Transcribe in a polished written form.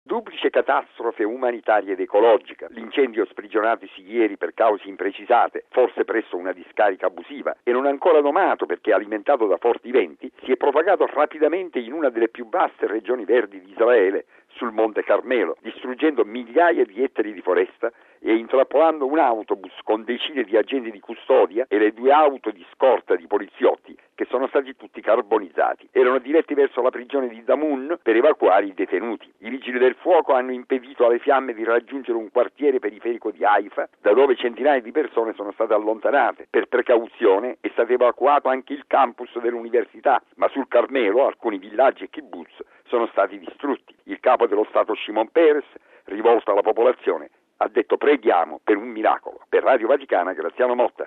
Duplice catastrofe umanitaria ed ecologica. L'incendio sprigionatosi ieri per cause imprecisate, forse presso una discarica abusiva e non ancora nomato perché alimentato da forti venti, si è propagato rapidamente in una delle più vaste regioni verdi di Israele, sul Monte Carmelo, distruggendo migliaia di ettari di foresta e intrappolando un autobus con decine di agenti di custodia e le 2 auto di scorta di poliziotti che sono stati tutti carbonizzati. Erano diretti verso la prigione di Damun per evacuare i detenuti. I vigili del fuoco hanno impedito alle fiamme di raggiungere un quartiere periferico di Haifa, da dove centinaia di persone sono state allontanate. Per precauzione è stato evacuato anche il campus dell'università, ma sul Carmelo alcuni villaggi e kibbutz sono stati distrutti. Il capo dello Stato Shimon Peres, rivolto alla popolazione, ha detto: preghiamo per un miracolo. Per Radio Vaticana, Graziano Motta.